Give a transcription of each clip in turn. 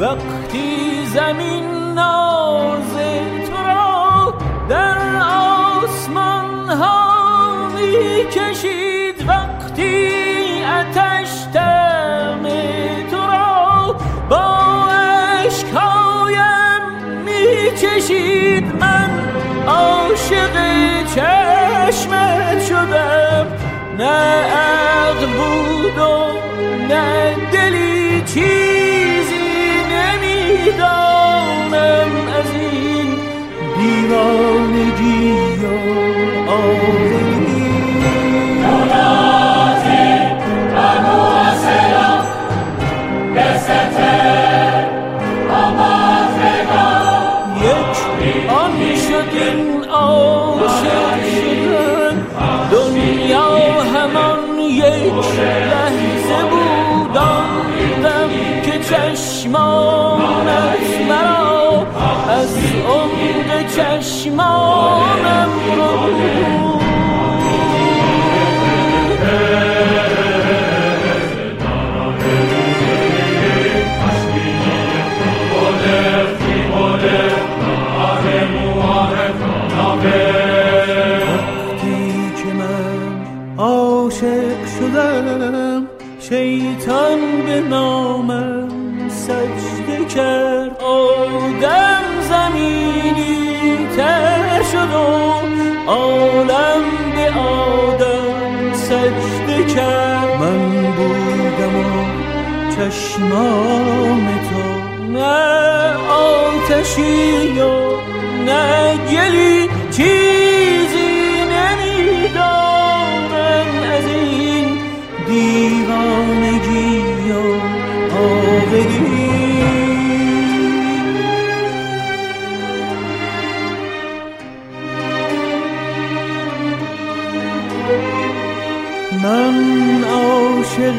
وقتی زمین ناز تو را در آسمان ها می کشید، وقتی آتش دم تو را با اشکایم می کشید. من عاشق چشمت شدم، نه عقل بود و نه دلی، چیزی نمیدانم از این دیوانگی و آوری. این عاشق شدن دنیا همان یک لحظه بود، آن که چشمانت مرا از عمق چشمانم رو شیطان به نامم سجده کرد، آدم زمینی تر شد و عالم به آدم سجده کرد. من بودم و چشمان تو، نه آتشی و نه گلی، چیزی نمیدانم از این دیوانگی و آوری. من عاشق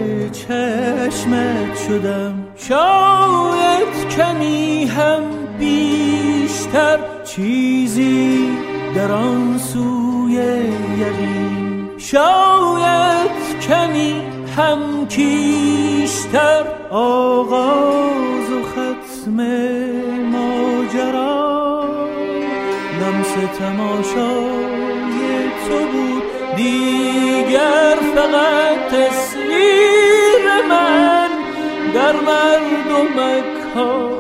چشمت شدم، شاید کمی هم بیشتر، چیزی در آن سوی یقین، شاید کمی هم کیشتر. آغاز و ختم ماجرا لمس تماشای تو بود، دیگر فقط تصویر من در مرد و مکان